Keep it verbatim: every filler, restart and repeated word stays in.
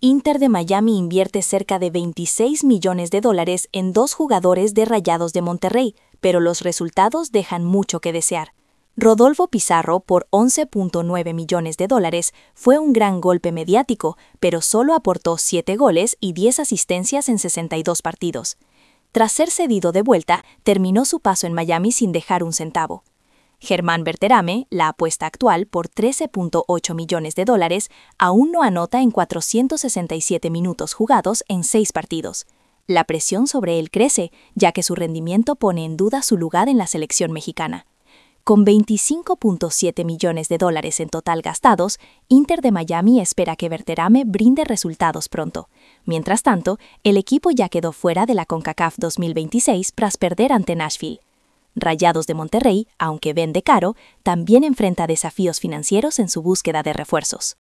Inter de Miami invierte cerca de veintiséis millones de dólares en dos jugadores de Rayados de Monterrey, pero los resultados dejan mucho que desear. Rodolfo Pizarro, por once punto nueve millones de dólares, fue un gran golpe mediático, pero solo aportó siete goles y diez asistencias en sesenta y dos partidos. Tras ser cedido de vuelta, terminó su paso en Miami sin dejar un centavo. Germán Berterame, la apuesta actual por trece punto ocho millones de dólares, aún no anota en cuatrocientos sesenta y siete minutos jugados en seis partidos. La presión sobre él crece, ya que su rendimiento pone en duda su lugar en la selección mexicana. Con veinticinco punto siete millones de dólares en total gastados, Inter de Miami espera que Berterame brinde resultados pronto. Mientras tanto, el equipo ya quedó fuera de la CONCACAF dos mil veintiséis tras perder ante Nashville. Rayados de Monterrey, aunque vende caro, también enfrenta desafíos financieros en su búsqueda de refuerzos.